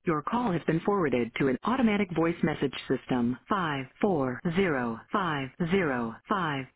Your call has been forwarded to an automatic voice message system. 5405055.